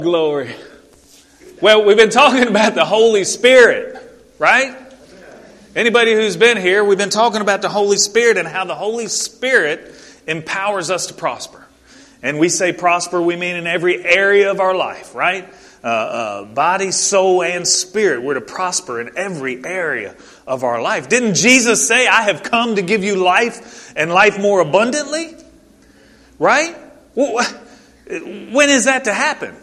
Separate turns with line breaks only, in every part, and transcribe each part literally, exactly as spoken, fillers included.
Glory. Well, we've been talking about the Holy Spirit, right? Anybody who's been here, we've been talking about the Holy Spirit and how the Holy Spirit empowers us to prosper. And we say prosper, we mean in every area of our life, right? Uh, uh, body, soul, and spirit. We're to prosper in every area of our life. Didn't Jesus say, I have come to give you life and life more abundantly? Right? Well, when is that to happen?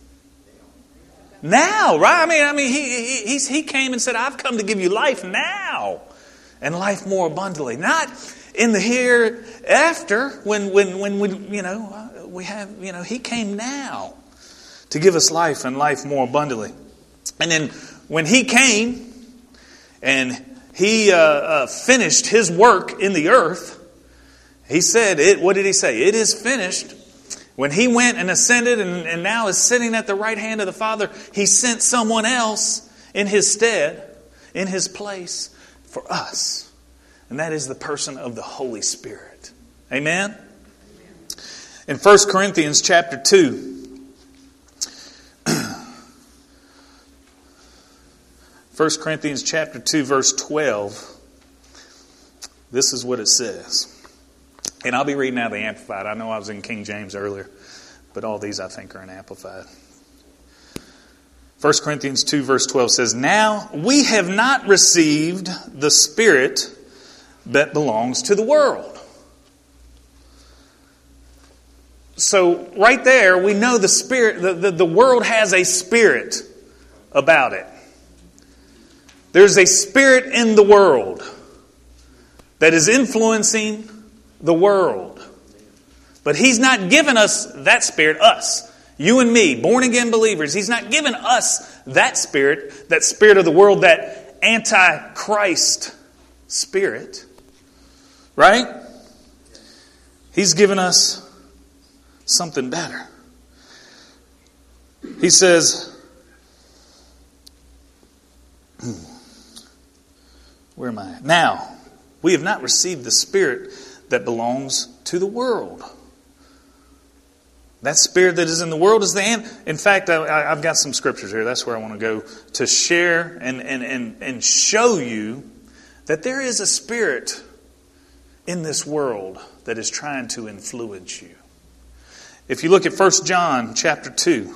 Now, right? I mean, I mean, he, he he came and said, "I've come to give you life now, and life more abundantly." Not in the hereafter, when when when we you know we have you know He came now to give us life and life more abundantly. And then when He came and He uh, uh, finished His work in the earth, He said, "It." What did He say? It is finished. When He went and ascended and, and now is sitting at the right hand of the Father, He sent someone else in His stead, in His place for us. And that is the person of the Holy Spirit. Amen? In First Corinthians chapter two, First Corinthians chapter two, verse twelve, this is what it says. And I'll be reading out of the Amplified. I know I was in King James earlier, but all these I think are in Amplified. First Corinthians two verse twelve says, "Now we have not received the Spirit that belongs to the world." So right there, we know the Spirit, the, the, the world has a spirit about it. There's a spirit in the world that is influencing the world. But He's not given us that spirit, us, you and me, born again believers. He's not given us that spirit, that spirit of the world, that anti-Christ spirit. Right? He's given us something better. He says, where am I? Now, we have not received the Spirit that belongs to the world. That spirit that is in the world is the end. In fact, I, I've got some scriptures here. That's where I want to go to share and, and, and, and show you that there is a spirit in this world that is trying to influence you. If you look at First John chapter two,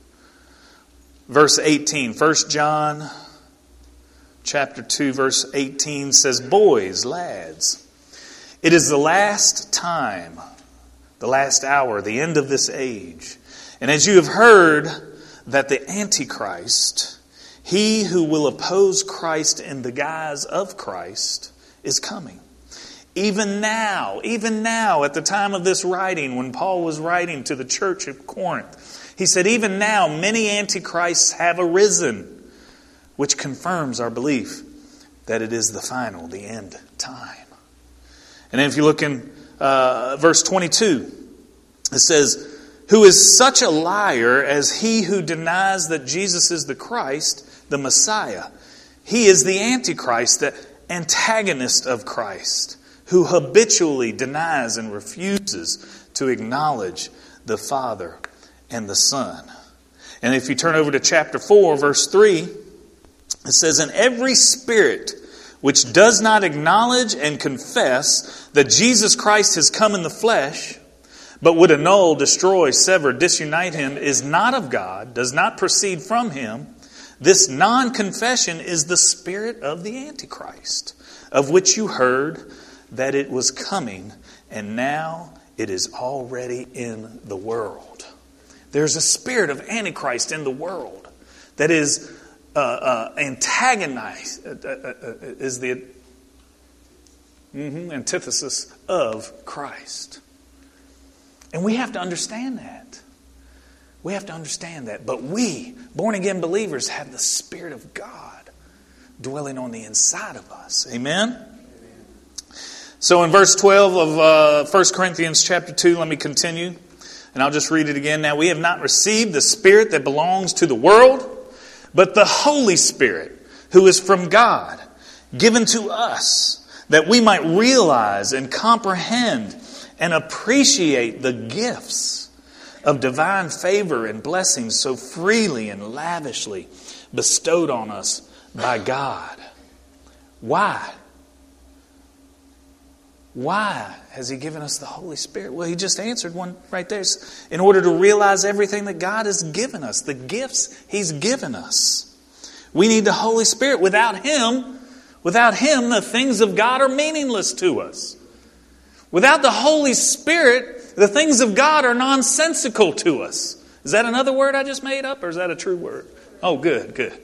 verse eighteen. First John chapter two, verse eighteen says, "Boys, lads, it is the last time, the last hour, the end of this age. And as you have heard that the Antichrist, he who will oppose Christ in the guise of Christ, is coming. Even now, even now, at the time of this writing, when Paul was writing to the church of Corinth, he said, even now many Antichrists have arisen, which confirms our belief that it is the final, the end time." And then if you look in uh, verse twenty-two, it says, "Who is such a liar as he who denies that Jesus is the Christ, the Messiah? He is the Antichrist, the antagonist of Christ, who habitually denies and refuses to acknowledge the Father and the Son." And if you turn over to chapter four, verse three, it says, "And every spirit which does not acknowledge and confess that Jesus Christ has come in the flesh, but would annul, destroy, sever, disunite Him, is not of God, does not proceed from Him. This non-confession is the spirit of the Antichrist, of which you heard that it was coming, and now it is already in the world." There's a spirit of Antichrist in the world that is Uh, uh, antagonize uh, uh, uh, is the mm-hmm, antithesis of Christ. And we have to understand that. We have to understand that. But we, born-again believers, have the Spirit of God dwelling on the inside of us. Amen? So in verse twelve of uh, First Corinthians chapter two, let me continue. And I'll just read it again. "Now we have not received the Spirit that belongs to the world, but the Holy Spirit, who is from God, given to us, that we might realize and comprehend and appreciate the gifts of divine favor and blessings so freely and lavishly bestowed on us by God. Why? Why has He given us the Holy Spirit? Well, He just answered one right there. It's in order to realize everything that God has given us, the gifts He's given us. We need the Holy Spirit. Without Him, without Him, the things of God are meaningless to us. Without the Holy Spirit, the things of God are nonsensical to us. Is that another word I just made up, or is that a true word? Oh, good, good.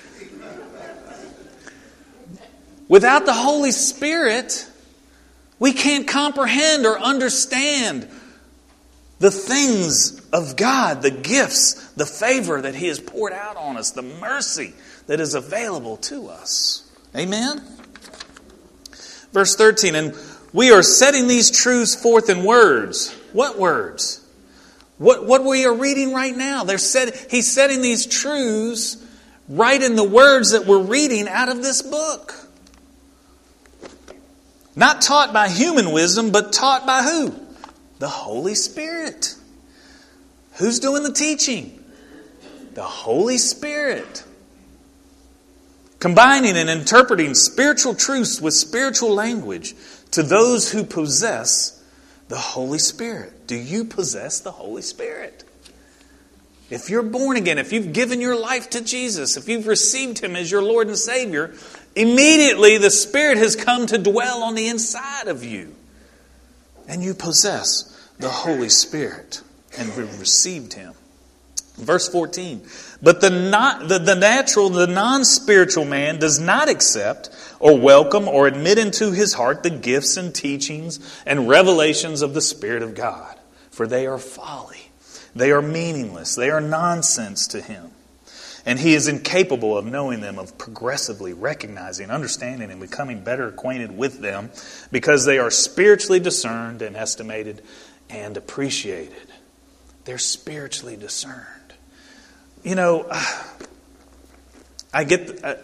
Without the Holy Spirit, we can't comprehend or understand the things of God, the gifts, the favor that He has poured out on us, the mercy that is available to us. Amen? Verse thirteen, and we are setting these truths forth in words. What words? What, what we are reading right now. They're set, he's setting these truths right in the words that we're reading out of this book. Not taught by human wisdom, but taught by who? The Holy Spirit. Who's doing the teaching? The Holy Spirit. Combining and interpreting spiritual truths with spiritual language to those who possess the Holy Spirit. Do you possess the Holy Spirit? If you're born again, if you've given your life to Jesus, if you've received Him as your Lord and Savior, immediately the Spirit has come to dwell on the inside of you. And you possess the Holy Spirit and have received Him. Verse fourteen, but the, not, the, the natural, the non-spiritual man does not accept or welcome or admit into his heart the gifts and teachings and revelations of the Spirit of God. For they are folly. They are meaningless. They are nonsense to him. And he is incapable of knowing them, of progressively recognizing, understanding, and becoming better acquainted with them because they are spiritually discerned and estimated and appreciated. They're spiritually discerned. You know, I get, I,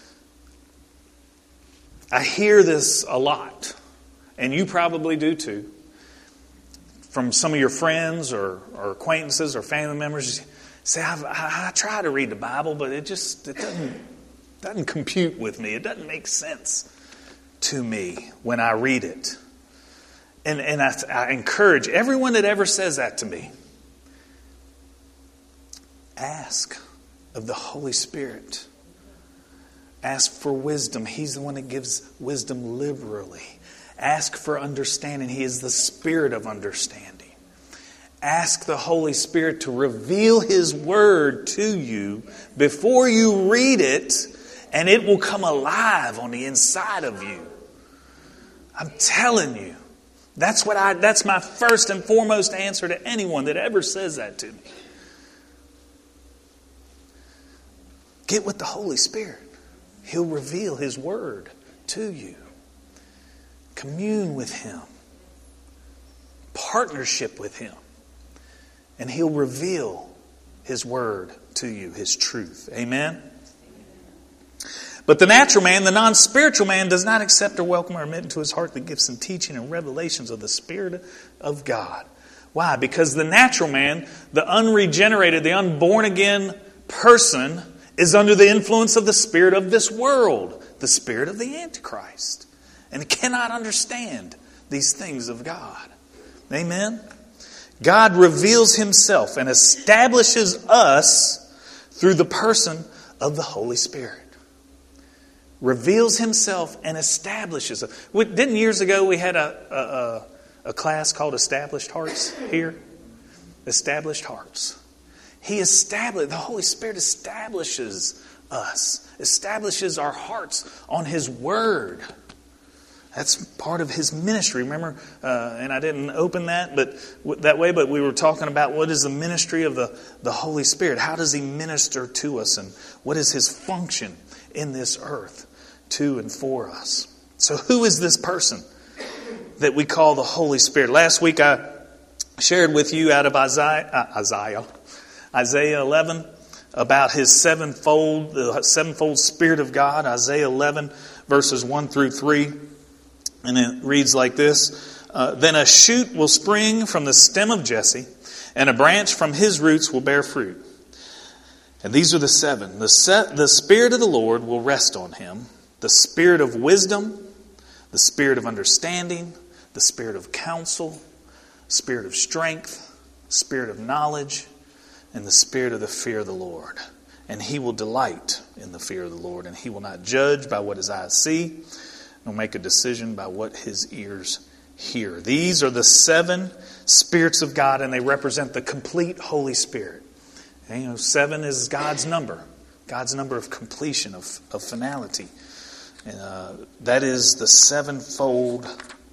I hear this a lot, and you probably do too, from some of your friends or, or acquaintances or family members. You say, I've, I, I try to read the Bible, but it just it doesn't doesn't compute with me. It doesn't make sense to me when I read it. And and I, I encourage everyone that ever says that to me, ask of the Holy Spirit. Ask for wisdom. He's the one that gives wisdom liberally. Ask for understanding. He is the Spirit of understanding. Ask the Holy Spirit to reveal His Word to you before you read it, and it will come alive on the inside of you. I'm telling you. That's what I that's my first and foremost answer to anyone that ever says that to me. Get with the Holy Spirit. He'll reveal His Word to you. Commune with Him. Partnership with Him. And He'll reveal His Word to you, His truth. Amen? But the natural man, the non-spiritual man, does not accept or welcome or admit into his heart the gifts and teaching and revelations of the Spirit of God. Why? Because the natural man, the unregenerated, the unborn again person, is under the influence of the spirit of this world, the spirit of the Antichrist, and cannot understand these things of God. Amen? God reveals Himself and establishes us through the person of the Holy Spirit. Reveals Himself and establishes us. Didn't years ago we had a, a, a class called Established Hearts here? Established Hearts. He established, the Holy Spirit establishes us, establishes our hearts on His Word. That's part of His ministry. Remember, uh, and I didn't open that but that way, but we were talking about what is the ministry of the, the Holy Spirit. How does He minister to us, and what is His function in this earth to and for us? So who is this person that we call the Holy Spirit? Last week I shared with you out of Isaiah, uh, Isaiah, Isaiah eleven about His sevenfold, the sevenfold Spirit of God. Isaiah eleven verses one through three. And it reads like this. Uh, then a shoot will spring from the stem of Jesse, and a branch from his roots will bear fruit. And these are the seven. The, se- the Spirit of the Lord will rest on him, the Spirit of wisdom, the Spirit of understanding, the Spirit of counsel, Spirit of strength, Spirit of knowledge, and the Spirit of the fear of the Lord. And he will delight in the fear of the Lord, and he will not judge by what his eyes see, nor make a decision by what his ears hear. These are the seven spirits of God, and they represent the complete Holy Spirit. And, you know, seven is God's number, God's number of completion, of, of finality. And, uh, that is the sevenfold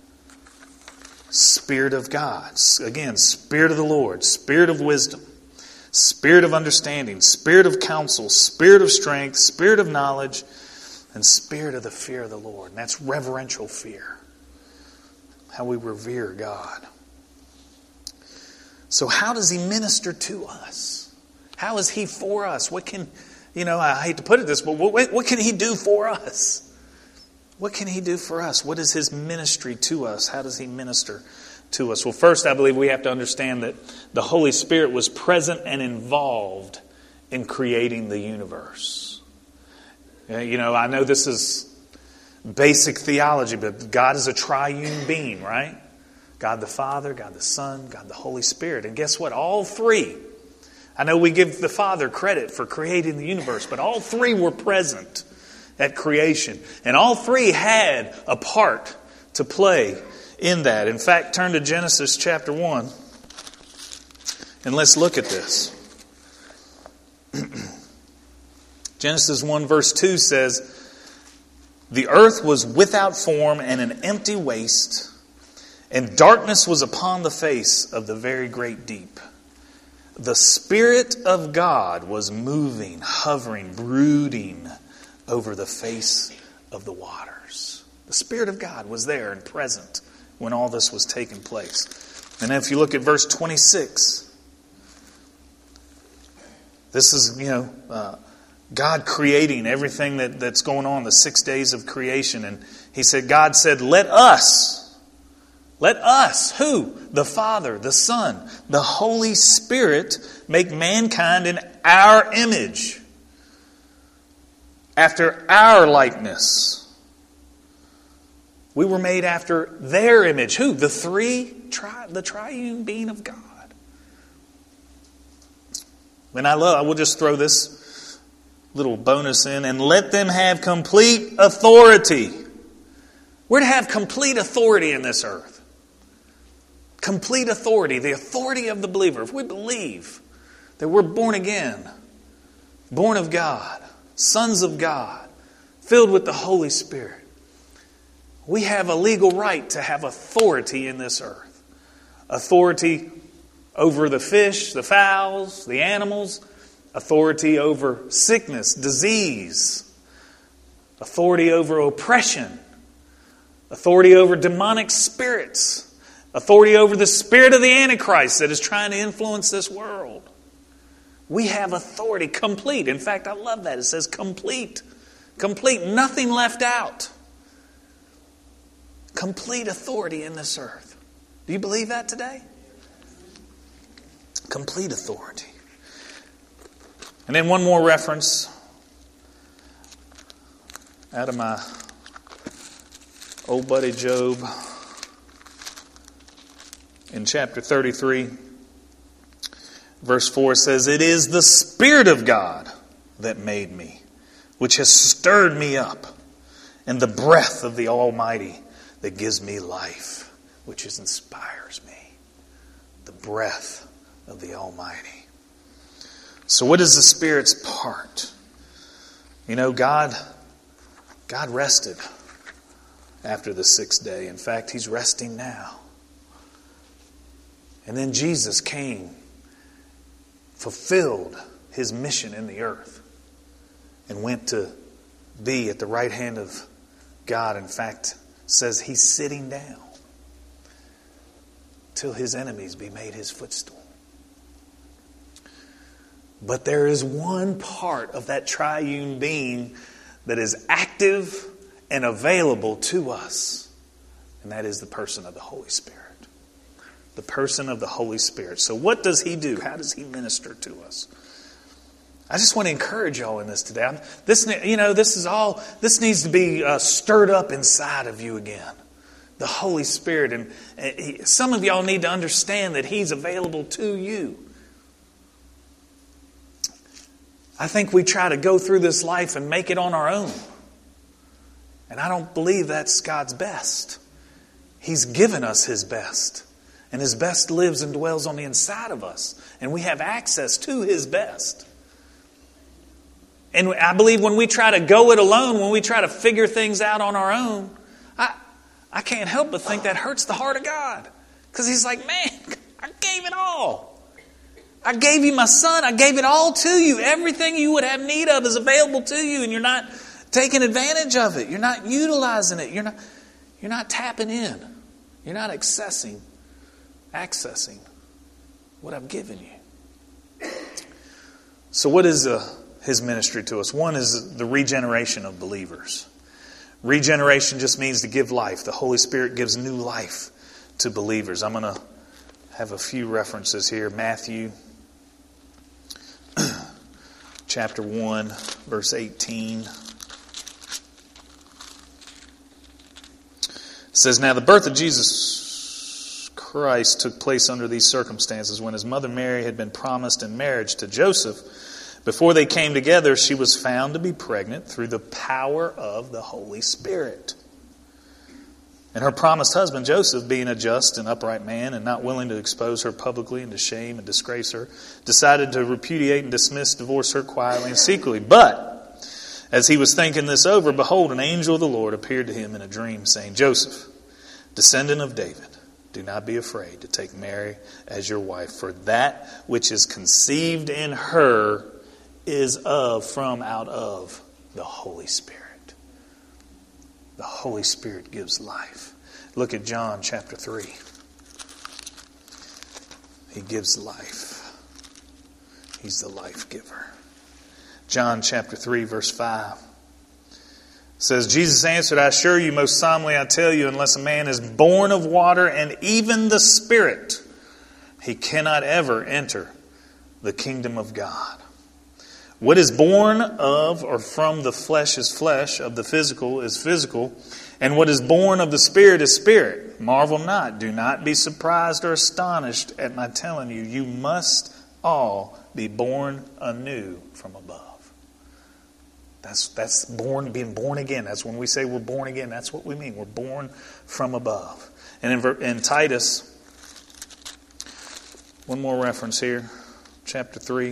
Spirit of God. Again, Spirit of the Lord, Spirit of wisdom, Spirit of understanding, Spirit of counsel, Spirit of strength, Spirit of knowledge, and Spirit of the fear of the Lord. And that's reverential fear. How we revere God. So how does he minister to us? How is he for us? What can, you know, I hate to put it this, but what, what can he do for us? What can he do for us? What is his ministry to us? How does he minister to us? Well, first, I believe we have to understand that the Holy Spirit was present and involved in creating the universe. You know, I know this is basic theology, but God is a triune being, right? God the Father, God the Son, God the Holy Spirit. And guess what? All three, I know we give the Father credit for creating the universe, but all three were present at creation. And all three had a part to play in that. In fact, turn to Genesis chapter one, and let's look at this. Genesis one verse two says, "The earth was without form and an empty waste, and darkness was upon the face of the very great deep. The Spirit of God was moving, hovering, brooding over the face of the waters." The Spirit of God was there and present when all this was taking place. And if you look at verse twenty-six, this is, you know, uh, God creating everything that, that's going on, the six days of creation. And he said, God said, let us, let us, who? The Father, the Son, the Holy Spirit make mankind in our image, after our likeness. We were made after their image. Who? The three, tri- the triune being of God. And I love, I will just throw this little bonus in, and let them have complete authority. We're to have complete authority in this earth. Complete authority, the authority of the believer. If we believe that we're born again, born of God, sons of God, filled with the Holy Spirit, we have a legal right to have authority in this earth. Authority over the fish, the fowls, the animals. Authority over sickness, disease. Authority over oppression. Authority over demonic spirits. Authority over the spirit of the Antichrist that is trying to influence this world. We have authority, complete. In fact, I love that. It says complete. Complete. Nothing left out. Complete authority in this earth. Do you believe that today? Complete authority. And then one more reference out of my old buddy Job. In chapter thirty-three, verse four says, "It is the Spirit of God that made me, which has stirred me up, and the breath of the Almighty that gives me life, which is inspires me." The breath of the Almighty. So what is the Spirit's part? You know, God, God rested after the sixth day. In fact, He's resting now. And then Jesus came, fulfilled His mission in the earth, and went to be at the right hand of God. In fact, says He's sitting down till His enemies be made His footstool. But there is one part of that triune being that is active and available to us, and that is the person of the Holy Spirit. The person of the Holy Spirit. So what does he do? How does he minister to us? I just want to encourage y'all in this today. I'm, this, you know, this is all. This needs to be uh, stirred up inside of you again. The Holy Spirit, and, and he, some of y'all need to understand that He's available to you. I think we try to go through this life and make it on our own, and I don't believe that's God's best. He's given us His best, and His best lives and dwells on the inside of us, and we have access to His best. And I believe when we try to go it alone, when we try to figure things out on our own, I I can't help but think that hurts the heart of God. Because He's like, man, I gave it all. I gave you my Son. I gave it all to you. Everything you would have need of is available to you, and you're not taking advantage of it. You're not utilizing it. You're not, you're not tapping in. You're not accessing, accessing what I've given you. So what is uh, His ministry to us? One is the regeneration of believers. Regeneration just means to give life. The Holy Spirit gives new life to believers. I'm going to have a few references here. Matthew chapter one, verse eighteen. It says, "Now the birth of Jesus Christ took place under these circumstances when His mother Mary had been promised in marriage to Joseph. Before they came together, she was found to be pregnant through the power of the Holy Spirit. And her promised husband, Joseph, being a just and upright man and not willing to expose her publicly and to shame and disgrace her, decided to repudiate and dismiss, divorce her quietly and secretly. But as he was thinking this over, behold, an angel of the Lord appeared to him in a dream, saying, Joseph, descendant of David, do not be afraid to take Mary as your wife, for that which is conceived in her is of, from, out of the Holy Spirit." The Holy Spirit gives life. Look at John chapter three. He gives life. He's the life giver. John chapter three, verse five says, "Jesus answered, I assure you, most solemnly I tell you, unless a man is born of water and even the Spirit, he cannot ever enter the kingdom of God. What is born of or from the flesh is flesh, of the physical is physical, and what is born of the Spirit is spirit. Marvel not, do not be surprised or astonished at my telling you, you must all be born anew from above." That's that's born, being born again. That's when we say we're born again. That's what we mean. We're born from above. And in, in Titus, one more reference here, chapter three.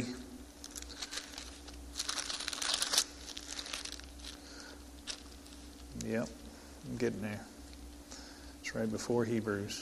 Yep, I'm getting there. It's right before Hebrews.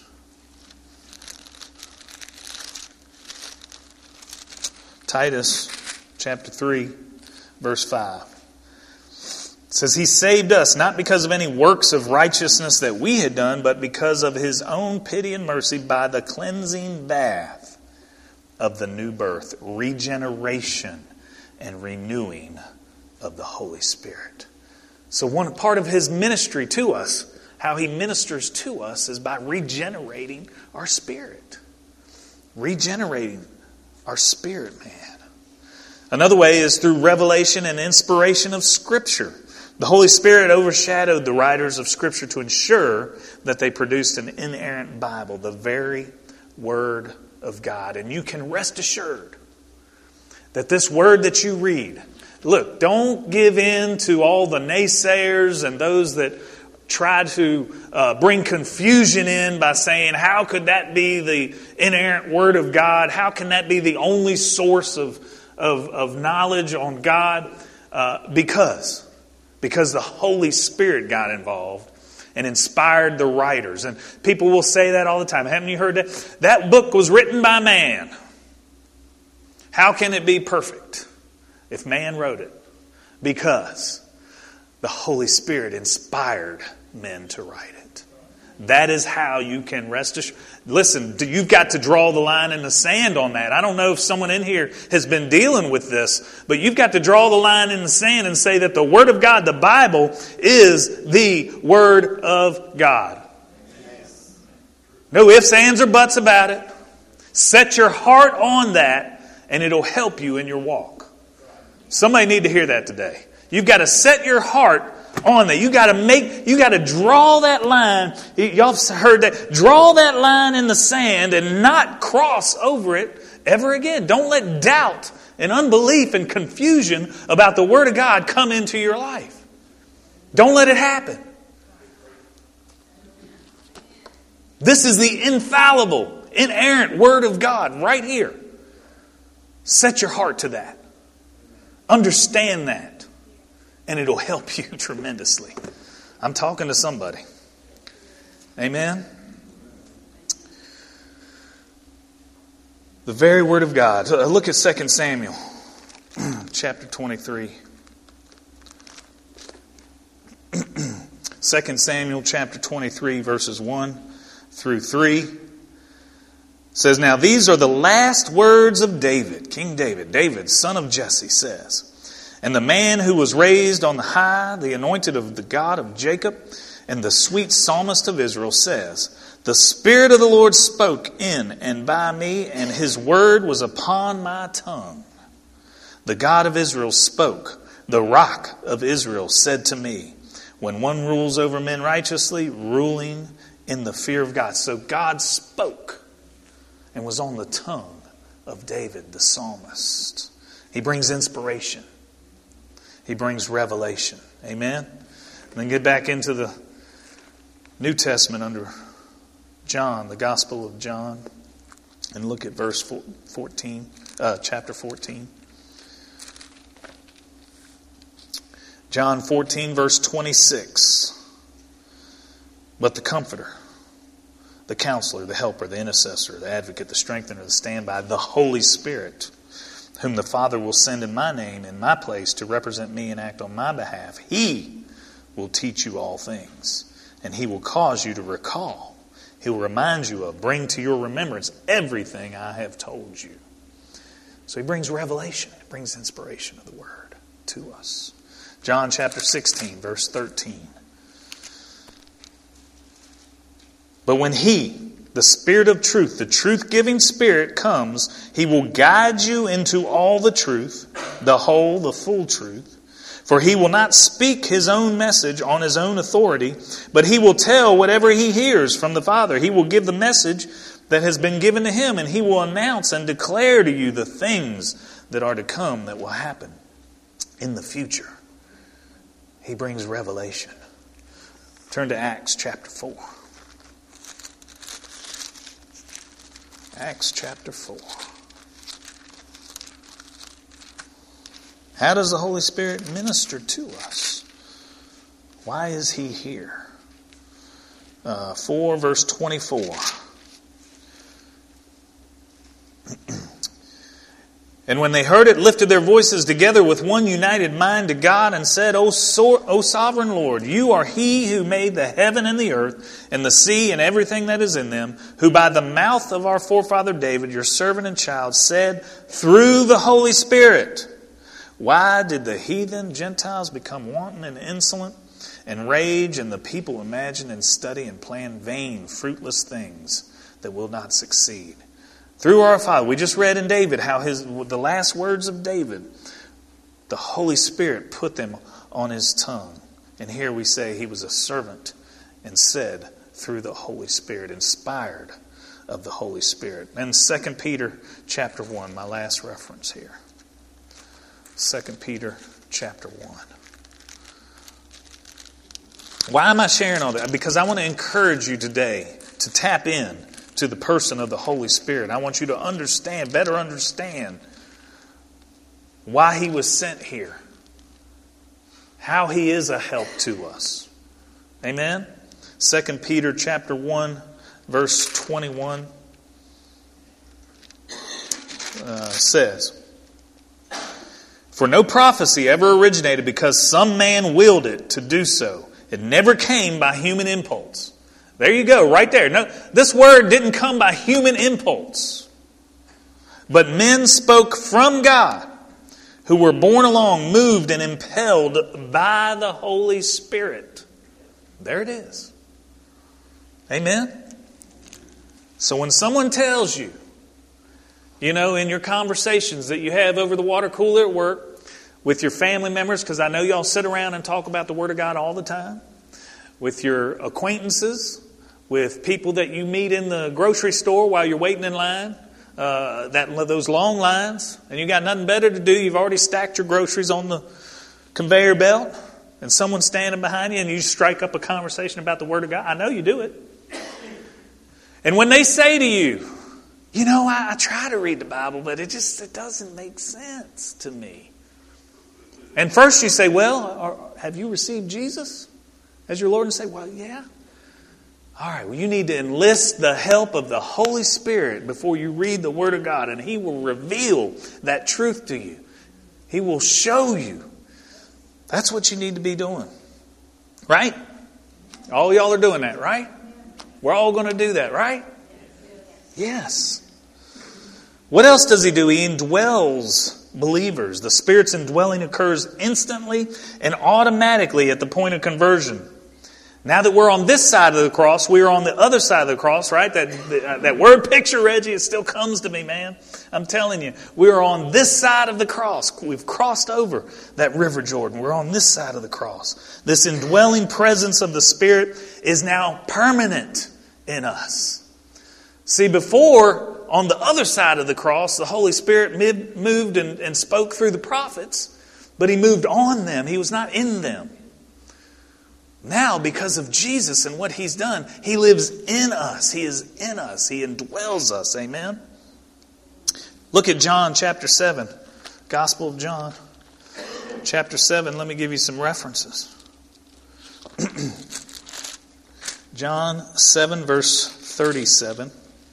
Titus chapter three, verse five. It says, "He saved us not because of any works of righteousness that we had done, but because of His own pity and mercy by the cleansing bath of the new birth," regeneration and renewing of the Holy Spirit. So one part of His ministry to us, how He ministers to us, is by regenerating our spirit. Regenerating our spirit, man. Another way is through revelation and inspiration of Scripture. The Holy Spirit overshadowed the writers of Scripture to ensure that they produced an inerrant Bible, the very Word of God. And you can rest assured that this Word that you read, look, don't give in to all the naysayers and those that try to uh, bring confusion in by saying, how could that be the inerrant Word of God? How can that be the only source of, of, of knowledge on God? Uh, because, because the Holy Spirit got involved and inspired the writers. And people will say that all the time. Haven't you heard that? That book was written by man. How can it be perfect if man wrote it? Because the Holy Spirit inspired men to write it. That is how you can rest assured. Listen, you've got to draw the line in the sand on that. I don't know if someone in here has been dealing with this, but you've got to draw the line in the sand and say that the Word of God, the Bible, is the Word of God. No ifs, ands, or buts about it. Set your heart on that, and it'll help you in your walk. Somebody need to hear that today. You've got to set your heart on that. You got to make, you got to draw that line. Y'all have heard that. Draw that line in the sand and not cross over it ever again. Don't let doubt and unbelief and confusion about the Word of God come into your life. Don't let it happen. This is the infallible, inerrant Word of God right here. Set your heart to that. Understand that. And it'll help you tremendously. I'm talking to somebody. Amen? The very Word of God. Look at Second Samuel chapter twenty-three. Second Samuel chapter twenty-three verses one through three. Says, now these are the last words of David, King David. David, son of Jesse, says, and the man who was raised on the high, the anointed of the God of Jacob, and the sweet psalmist of Israel, says, the Spirit of the Lord spoke in and by me, and His word was upon my tongue. The God of Israel spoke. The rock of Israel said to me, when one rules over men righteously, ruling in the fear of God. So God spoke and was on the tongue of David, the psalmist. He brings inspiration. He brings revelation. Amen? And then get back into the New Testament under John, the Gospel of John, and look at verse fourteen, uh, chapter fourteen. John fourteen, verse twenty-six. But the Comforter, the Counselor, the Helper, the Intercessor, the Advocate, the Strengthener, the Standby, the Holy Spirit, whom the Father will send in my name, in my place, to represent me and act on my behalf, He will teach you all things, and He will cause you to recall. He will remind you of, bring to your remembrance everything I have told you. So He brings revelation. He brings inspiration of the Word to us. John chapter sixteen, verse thirteen. But when He, the Spirit of truth, the truth-giving Spirit, comes, He will guide you into all the truth, the whole, the full truth. For He will not speak His own message on His own authority, but He will tell whatever He hears from the Father. He will give the message that has been given to Him, and He will announce and declare to you the things that are to come, that will happen in the future. He brings revelation. Turn to Acts chapter four. Acts chapter four. How does the Holy Spirit minister to us? Why is He here? Uh, four verse twenty-four. And when they heard it, lifted their voices together with one united mind to God and said, O, so, O sovereign Lord, You are He who made the heaven and the earth and the sea and everything that is in them, who by the mouth of our forefather David, Your servant and child, said through the Holy Spirit, why did the heathen Gentiles become wanton and insolent and rage, and the people imagine and study and plan vain, fruitless things that will not succeed? Through our Father, we just read in David how his the last words of David, the Holy Spirit put them on his tongue. And here we say He was a servant and said through the Holy Spirit, inspired of the Holy Spirit. And Second Peter chapter one, my last reference here. Second Peter chapter one. Why am I sharing all that? Because I want to encourage you today to tap in to the person of the Holy Spirit. I want you to understand, better understand, why He was sent here. How He is a help to us. Amen? Second Peter chapter one, verse twenty-one uh, says, for no prophecy ever originated because some man willed it to do so. It never came by human impulse. There you go, right there. No, this word didn't come by human impulse. But men spoke from God, who were borne along, moved and impelled by the Holy Spirit. There it is. Amen? So when someone tells you, you know, in your conversations that you have over the water cooler at work, with your family members, because I know y'all sit around and talk about the Word of God all the time, with your acquaintances, with people that you meet in the grocery store while you're waiting in line, uh, that those long lines, and you got nothing better to do. You've already stacked your groceries on the conveyor belt, and someone's standing behind you, and you strike up a conversation about the Word of God. I know you do it. And when they say to you, you know, I, I try to read the Bible, but it just it doesn't make sense to me. And first you say, well, are, have you received Jesus as your Lord? And say, well, yeah. All right, well, you need to enlist the help of the Holy Spirit before you read the Word of God, and He will reveal that truth to you. He will show you. That's what you need to be doing. Right? All y'all are doing that, right? We're all going to do that, right? Yes. What else does He do? He indwells believers. The Spirit's indwelling occurs instantly and automatically at the point of conversion. Now that we're on this side of the cross, we are on the other side of the cross, right? That that, that word picture, Reggie, it still comes to me, man. I'm telling you, we are on this side of the cross. We've crossed over that River Jordan. We're on this side of the cross. This indwelling presence of the Spirit is now permanent in us. See, before, on the other side of the cross, the Holy Spirit moved and, and spoke through the prophets, but He moved on them. He was not in them. Now, because of Jesus and what He's done, He lives in us. He is in us. He indwells us. Amen? Look at John chapter seven. Gospel of John chapter seven. Let me give you some references. John seven verse thirty-seven.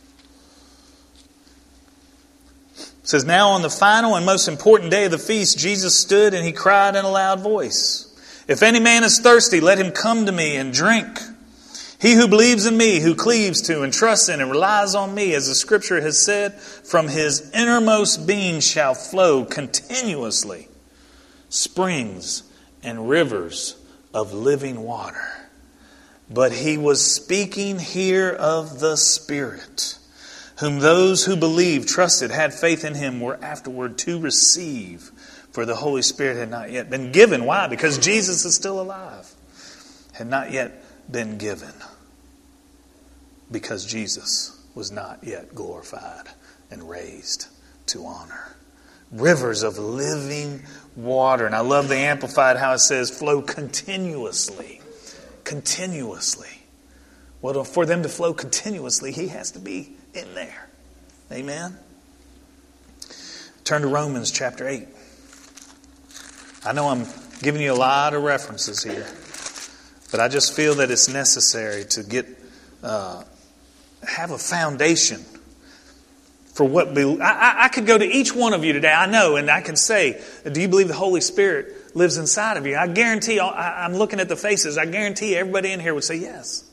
It says, now on the final and most important day of the feast, Jesus stood and He cried in a loud voice, if any man is thirsty, let him come to me and drink. He who believes in me, who cleaves to and trusts in and relies on me, as the Scripture has said, from his innermost being shall flow continuously springs and rivers of living water. But He was speaking here of the Spirit, whom those who believed, trusted, had faith in Him were afterward to receive. For the Holy Spirit had not yet been given. Why? Because Jesus is still alive. Had not yet been given. Because Jesus was not yet glorified and raised to honor. Rivers of living water. And I love the Amplified how it says flow continuously. Continuously. Well, for them to flow continuously, He has to be in there. Amen? Turn to Romans chapter eight. I know I'm giving you a lot of references here, but I just feel that it's necessary to get uh, have a foundation for what... Be- I, I could go to each one of you today, I know, and I can say, do you believe the Holy Spirit lives inside of you? I guarantee, I, I'm looking at the faces, I guarantee everybody in here would say yes.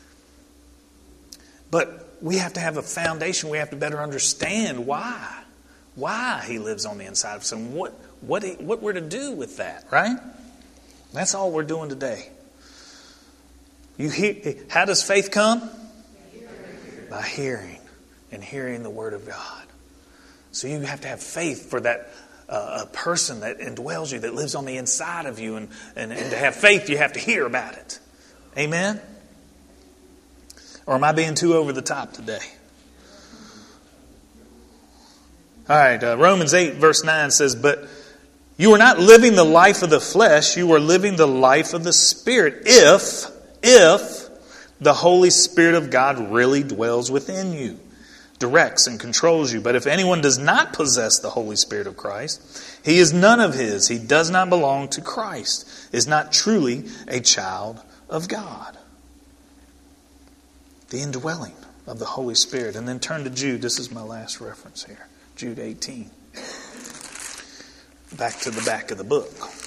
But we have to have a foundation. We have to better understand why. Why He lives on the inside of us and what, what, he, what we're to do with that, right? That's all we're doing today. You hear, how does faith come? By hearing and hearing the Word of God. So you have to have faith for that uh, a person that indwells you, that lives on the inside of you. And, and, and to have faith, you have to hear about it. Amen? Or am I being too over the top today? All right, uh, Romans eight verse nine says, but you are not living the life of the flesh, you are living the life of the Spirit, if, if the Holy Spirit of God really dwells within you, directs and controls you. But if anyone does not possess the Holy Spirit of Christ, he is none of His. He does not belong to Christ, is not truly a child of God. The indwelling of the Holy Spirit. And then turn to Jude. This is my last reference here. Jude eighteen. Back to the back of the book.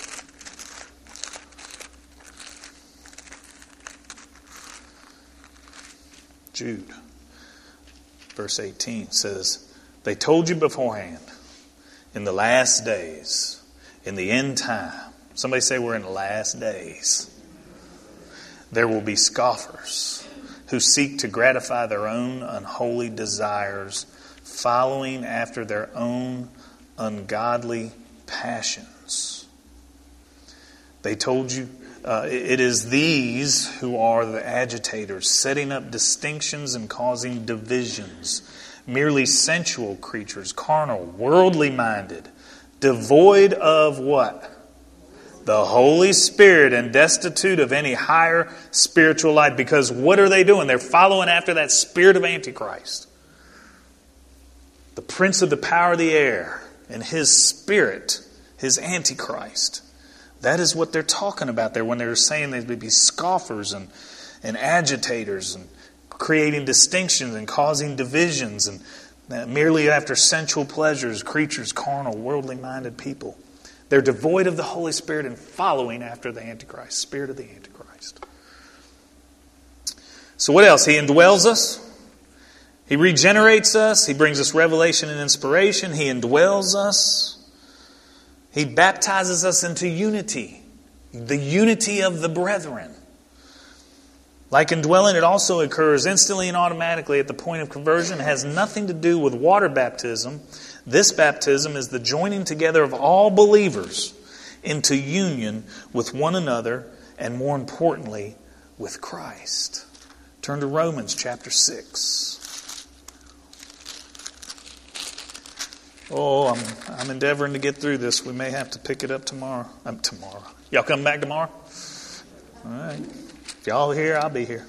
Jude, verse eighteen says, they told you beforehand, in the last days, in the end time. Somebody say we're in the last days. There will be scoffers, who seek to gratify their own unholy desires, following after their own ungodly passions. They told you uh, it is these who are the agitators, setting up distinctions and causing divisions. Merely sensual creatures, carnal, worldly minded, devoid of what? The Holy Spirit, and destitute of any higher spiritual life. Because what are they doing? They're following after that spirit of Antichrist. The prince of the power of the air and his spirit, his Antichrist. That is what they're talking about there when they're saying they would be scoffers and, and agitators and creating distinctions and causing divisions and merely after sensual pleasures, creatures, carnal, worldly minded people. They're devoid of the Holy Spirit and following after the Antichrist, spirit of the Antichrist. So what else? He indwells us. He regenerates us. He brings us revelation and inspiration. He indwells us. He baptizes us into unity, the unity of the brethren. Like indwelling, it also occurs instantly and automatically at the point of conversion. It has nothing to do with water baptism. This baptism is the joining together of all believers into union with one another and, more importantly, with Christ. Turn to Romans chapter six. Oh, I'm I'm endeavoring to get through this. We may have to pick it up tomorrow. Um, tomorrow. Y'all come back tomorrow? All right. If y'all are here, I'll be here.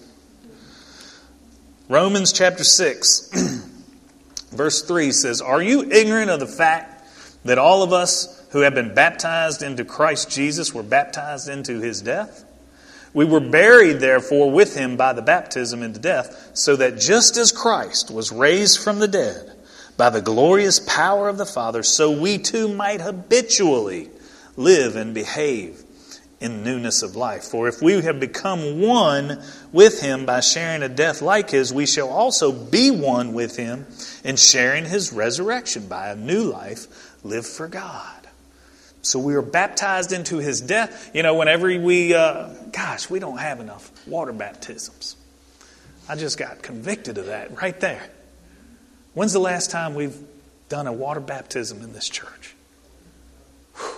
Romans chapter six. Verse three says, "Are you ignorant of the fact that all of us who have been baptized into Christ Jesus were baptized into his death? We were buried, therefore, with him by the baptism into death, so that just as Christ was raised from the dead by the glorious power of the Father, so we too might habitually live and behave in newness of life. For if we have become one with him by sharing a death like his, we shall also be one with him in sharing his resurrection by a new life lived for God." So we are baptized into his death. You know, whenever we, uh, gosh, we don't have enough water baptisms. I just got convicted of that right there. When's the last time we've done a water baptism in this church? Whew.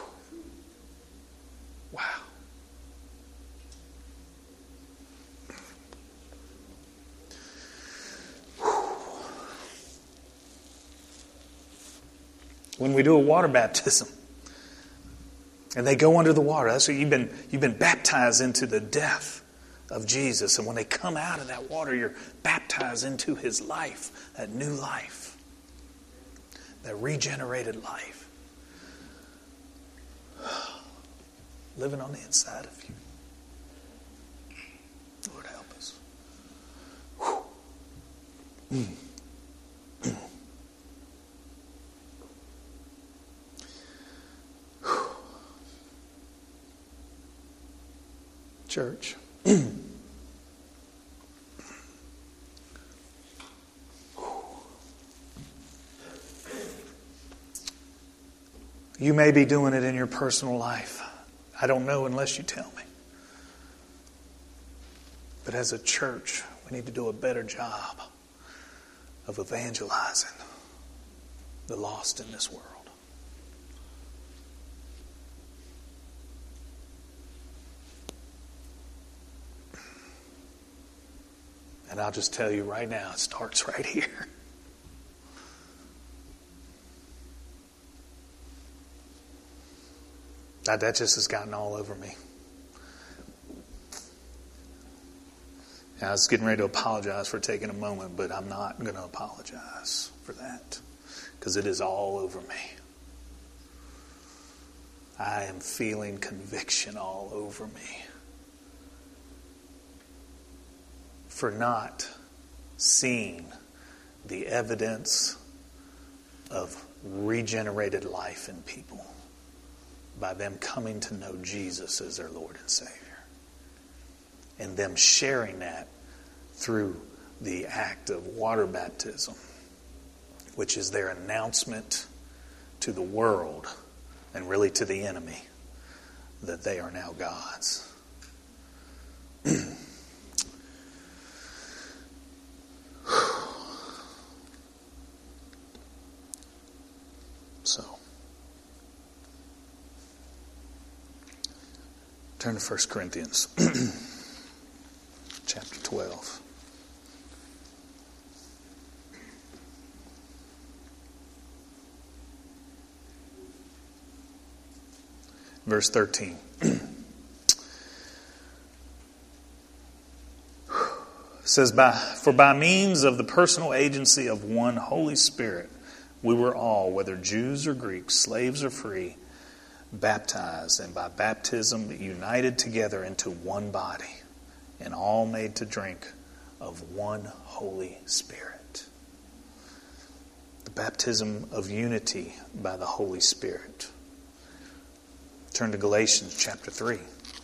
Wow. When we do a water baptism and they go under the water, that's what you've been you've been baptized into the death of Jesus. And when they come out of that water, you're baptized into his life, that new life, that regenerated life, living on the inside of you. Lord, help us. Mm. Church. You may be doing it in your personal life. I don't know unless you tell me. But as a church, we need to do a better job of evangelizing the lost in this world. And I'll just tell you right now, it starts right here. That, that just has gotten all over me. And I was getting ready to apologize for taking a moment, but I'm not going to apologize for that because it is all over me. I am feeling conviction all over me for not seeing the evidence of regenerated life in people by them coming to know Jesus as their Lord and Savior. And them sharing that through the act of water baptism, which is their announcement to the world and really to the enemy that they are now God's. Turn to First Corinthians chapter twelve. Verse thirteen. It says, by, For by means of the personal agency of one Holy Spirit, we were all, whether Jews or Greeks, slaves or free, baptized, and by baptism united together into one body, and all made to drink of one Holy Spirit. The baptism of unity by the Holy Spirit. Turn to Galatians chapter three.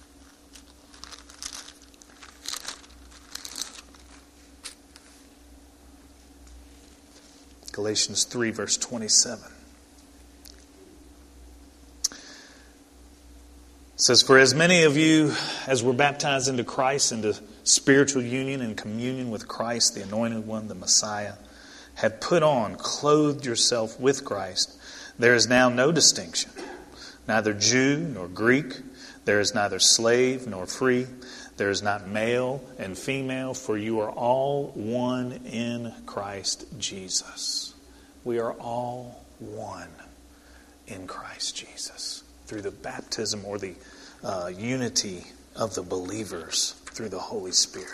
Galatians three, verse twenty-seven. It says, For as many of you as were baptized into Christ, into spiritual union and communion with Christ, the Anointed One, the Messiah, have put on, clothed yourself with Christ, there is now no distinction, neither Jew nor Greek, there is neither slave nor free, there is not male and female, for you are all one in Christ Jesus. We are all one in Christ Jesus through the baptism or the uh, unity of the believers through the Holy Spirit.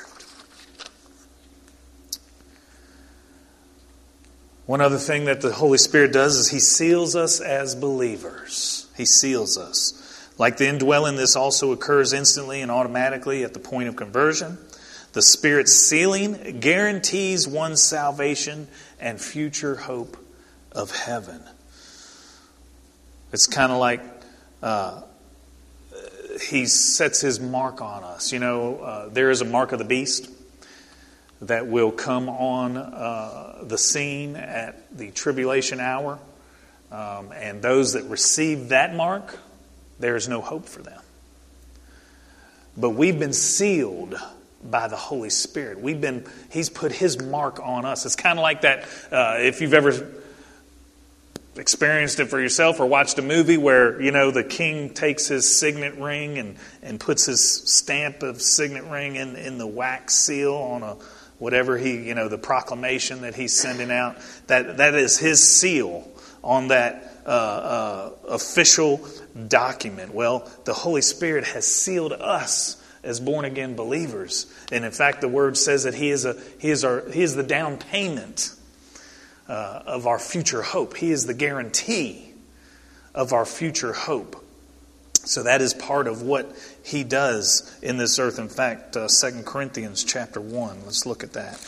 One other thing that the Holy Spirit does is He seals us as believers. He seals us. Like the indwelling, this also occurs instantly and automatically at the point of conversion. The Spirit's sealing guarantees one's salvation and future hope of heaven. It's kind of like uh, He sets His mark on us. You know, uh, there is a mark of the beast that will come on uh, the scene at the tribulation hour. Um, and those that receive that mark, there is no hope for them. But we've been sealed by the Holy Spirit. We've been, He's put His mark on us. It's kind of like that, uh, if you've ever experienced it for yourself or watched a movie where, you know, the king takes his signet ring and, and puts his stamp of signet ring in, in the wax seal on a whatever he, you know, the proclamation that he's sending out. That that is his seal on that uh, uh, official document. Well, the Holy Spirit has sealed us as born again believers, and in fact, the Word says that He is a He is our He is the down payment uh, of our future hope. He is the guarantee of our future hope. So that is part of what He does in this earth. In fact, uh, Second Corinthians chapter one. Let's look at that.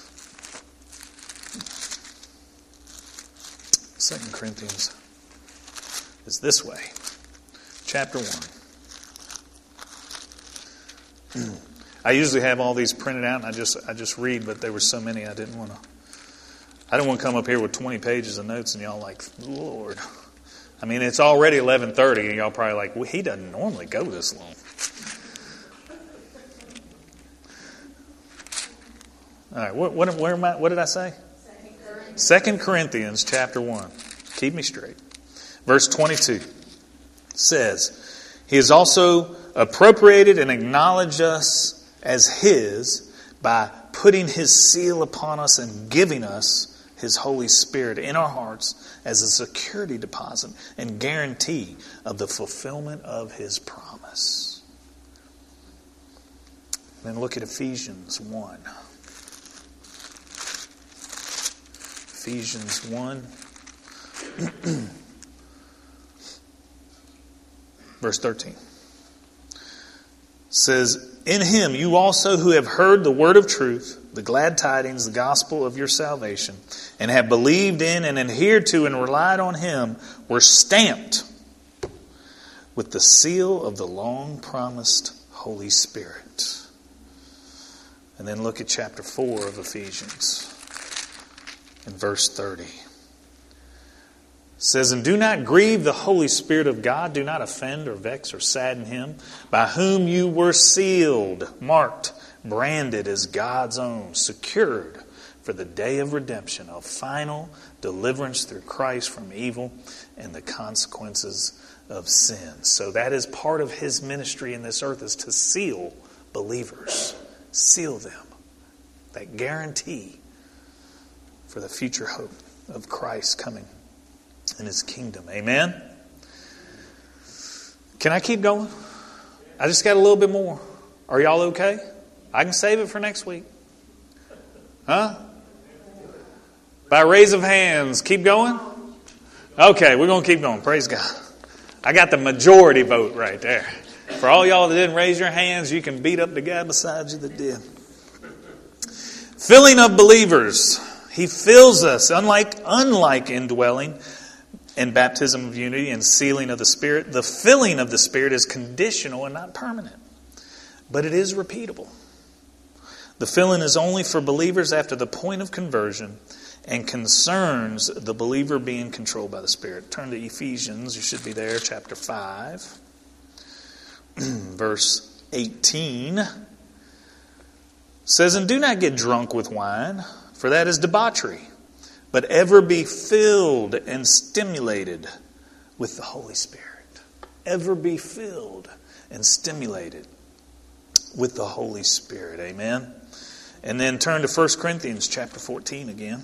Second Corinthians is this way. Chapter one. I usually have all these printed out and I just I just read, but there were so many I didn't want to I didn't want to come up here with twenty pages of notes and y'all like, Lord. I mean, it's already eleven thirty and y'all probably like, well, he doesn't normally go this long. All right, what what, where am I, what did I say? Second Corinthians chapter one. Keep me straight. Verse twenty-two says, He has also appropriated and acknowledged us as His by putting His seal upon us and giving us His Holy Spirit in our hearts as a security deposit and guarantee of the fulfillment of His promise. Then look at Ephesians one. Ephesians one. Verse thirteen. Says, In Him you also who have heard the word of truth, the glad tidings, the gospel of your salvation, and have believed in and adhered to and relied on Him, were stamped with the seal of the long-promised Holy Spirit. And then look at chapter four of Ephesians in verse thirty. It says, And do not grieve the Holy Spirit of God. Do not offend or vex or sadden Him, by whom you were sealed, marked, branded as God's own, secured for the day of redemption, of final deliverance through Christ from evil and the consequences of sin. So that is part of his ministry in this earth, is to seal believers. Seal them. That guarantee for the future hope of Christ coming in his kingdom. Amen? Can I keep going? I just got a little bit more. Are y'all okay? I can save it for next week. Huh? By raise of hands. Keep going? Okay, we're going to keep going. Praise God. I got the majority vote right there. For all y'all that didn't raise your hands, you can beat up the guy beside you that did. Filling of believers. He fills us, unlike, unlike indwelling and baptism of unity and sealing of the Spirit. The filling of the Spirit is conditional and not permanent, but it is repeatable. The filling is only for believers after the point of conversion and concerns the believer being controlled by the Spirit. Turn to Ephesians, you should be there, chapter five, verse eighteen. Says, and do not get drunk with wine, for that is debauchery, but ever be filled and stimulated with the Holy Spirit. Ever be filled and stimulated with the Holy Spirit. Amen. And then turn to First Corinthians chapter fourteen again.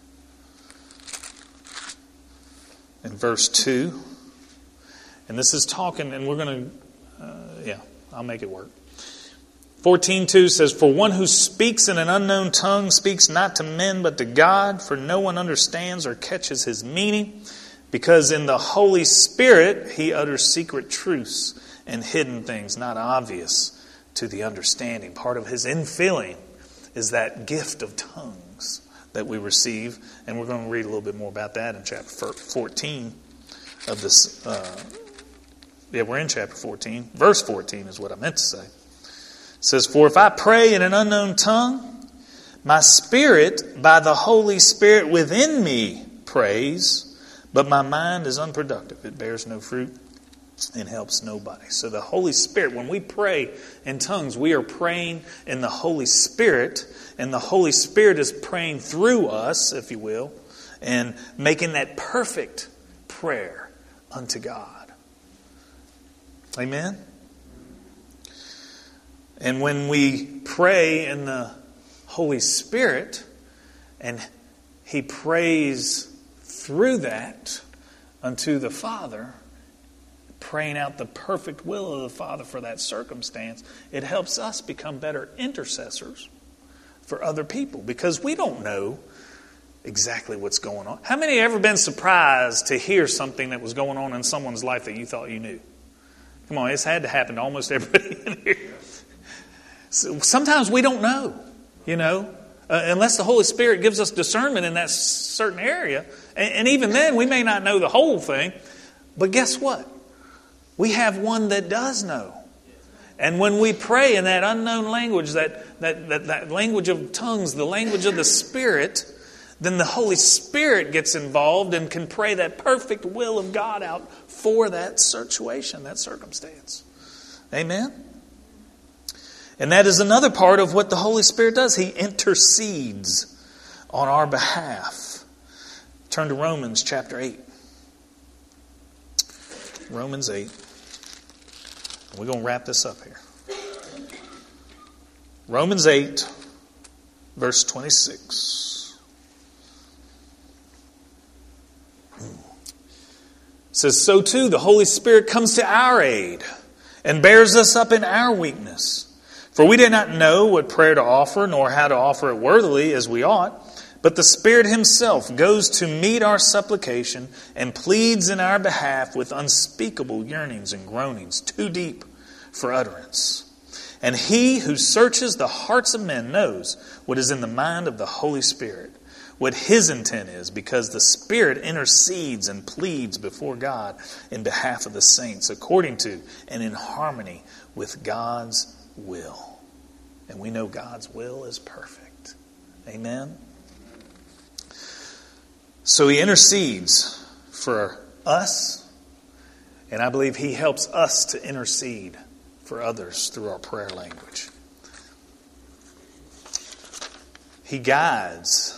In verse two. And this is talking, and we're going to, uh, yeah, I'll make it work. fourteen two says, for one who speaks in an unknown tongue speaks not to men but to God, for no one understands or catches his meaning, because in the Holy Spirit he utters secret truths and hidden things not obvious to the understanding. Part of his infilling is that gift of tongues that we receive, and we're going to read a little bit more about that in chapter fourteen of this. Uh, yeah, we're in chapter fourteen. Verse fourteen is what I meant to say. It says, for if I pray in an unknown tongue, my spirit by the Holy Spirit within me prays, but my mind is unproductive. It bears no fruit and helps nobody. So the Holy Spirit, when we pray in tongues, we are praying in the Holy Spirit, and the Holy Spirit is praying through us, if you will, and making that perfect prayer unto God. Amen? And when we pray in the Holy Spirit, and He prays through that unto the Father, praying out the perfect will of the Father for that circumstance, it helps us become better intercessors for other people, because we don't know exactly what's going on. How many have ever been surprised to hear something that was going on in someone's life that you thought you knew? Come on, it's had to happen to almost everybody in here. So sometimes we don't know, you know, uh, unless the Holy Spirit gives us discernment in that certain area. And, and even then, we may not know the whole thing. But guess what? We have one that does know. And when we pray in that unknown language, that, that, that, that language of tongues, the language of the Spirit, then the Holy Spirit gets involved and can pray that perfect will of God out for that situation, that circumstance. Amen? And that is another part of what the Holy Spirit does. He intercedes on our behalf. Turn to Romans chapter eight. Romans eight. We're going to wrap this up here. Romans eight, verse twenty-six. It says, so too the Holy Spirit comes to our aid and bears us up in our weakness. For we did not know what prayer to offer, nor how to offer it worthily as we ought. But the Spirit Himself goes to meet our supplication and pleads in our behalf with unspeakable yearnings and groanings, too deep for utterance. And He who searches the hearts of men knows what is in the mind of the Holy Spirit, what His intent is, because the Spirit intercedes and pleads before God in behalf of the saints, according to and in harmony with God's will. And we know God's will is perfect. Amen? So He intercedes for us, and I believe He helps us to intercede for others through our prayer language. He guides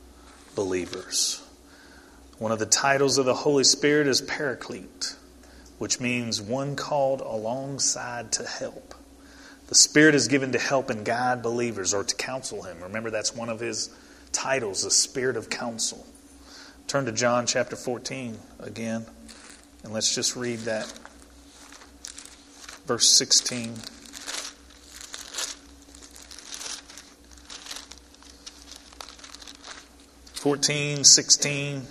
believers. One of the titles of the Holy Spirit is Paraclete, which means one called alongside to help. The Spirit is given to help and guide believers or to counsel him. Remember, that's one of his titles, the Spirit of counsel. Turn to John chapter fourteen again, and let's just read that. Verse sixteen. fourteen, sixteen.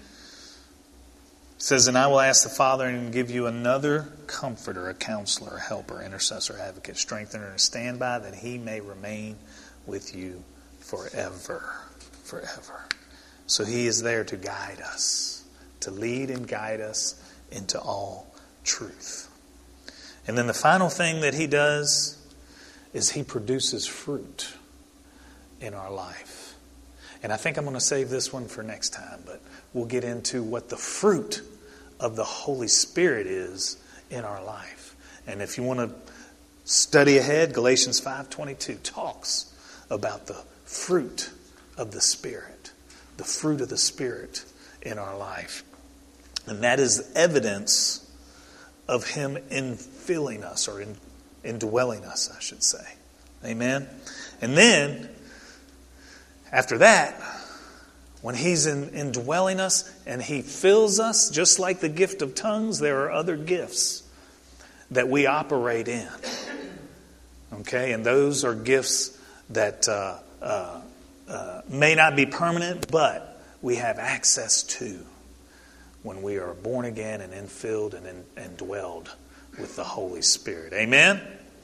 It says, and I will ask the Father and give you another comforter, a counselor, a helper, intercessor, advocate, strengthener, and standby, that he may remain with you forever. Forever. So he is there to guide us, to lead and guide us into all truth. And then the final thing that he does is he produces fruit in our life. And I think I'm going to save this one for next time, but we'll get into what the fruit of the Holy Spirit is in our life. And if you want to study ahead, Galatians five twenty-two talks about the fruit of the Spirit, the fruit of the Spirit in our life. And that is evidence of him infilling us, or in, indwelling us, I should say. Amen? And then, after that, when he's in, indwelling us and he fills us, just like the gift of tongues, there are other gifts that we operate in. Okay? And those are gifts that uh, uh, uh, may not be permanent, but we have access to when we are born again and infilled and in, indwelled with the Holy Spirit. Amen?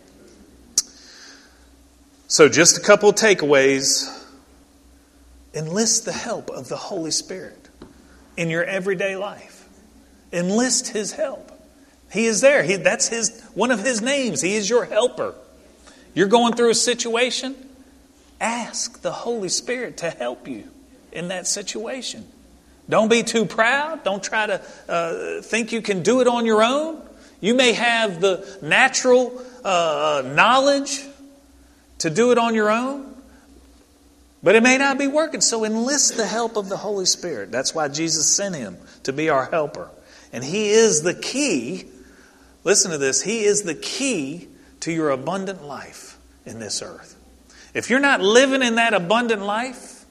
So just a couple of takeaways. Enlist the help of the Holy Spirit in your everyday life. Enlist his help. He is there. He, that's his one of his names. He is your helper. You're going through a situation, ask the Holy Spirit to help you in that situation. Don't be too proud. Don't try to uh, think you can do it on your own. You may have the natural uh, knowledge to do it on your own, but it may not be working. So enlist the help of the Holy Spirit. That's why Jesus sent him, to be our helper. And he is the key. Listen to this. He is the key to your abundant life in this earth. If you're not living in that abundant life,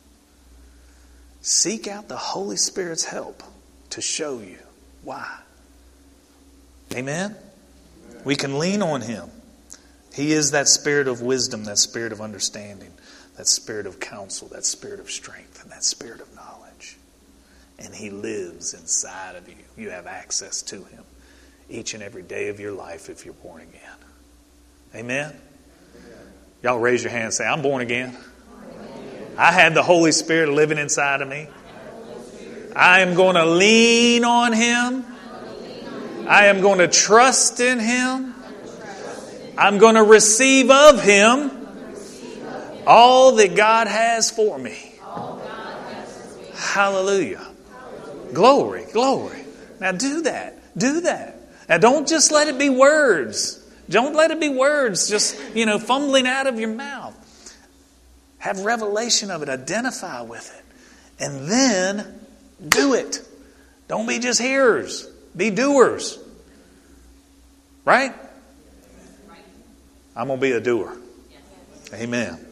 seek out the Holy Spirit's help to show you why. Amen? We can lean on him. He is that spirit of wisdom, that spirit of understanding, that spirit of counsel, that spirit of strength, and that spirit of knowledge. And he lives inside of you. You have access to him each and every day of your life if you're born again. Amen? Amen. Y'all raise your hand and say, I'm born again. I have the Holy Spirit living inside of me. I am going to lean on him. I am going to trust in him. I'm going to receive of him all that God has for me. Hallelujah. Glory, glory. Now do that. Do that. Now don't just let it be words. Don't let it be words just, you know, fumbling out of your mouth. Have revelation of it. Identify with it. And then do it. Don't be just hearers. Be doers. Right? I'm going to be a doer. Amen.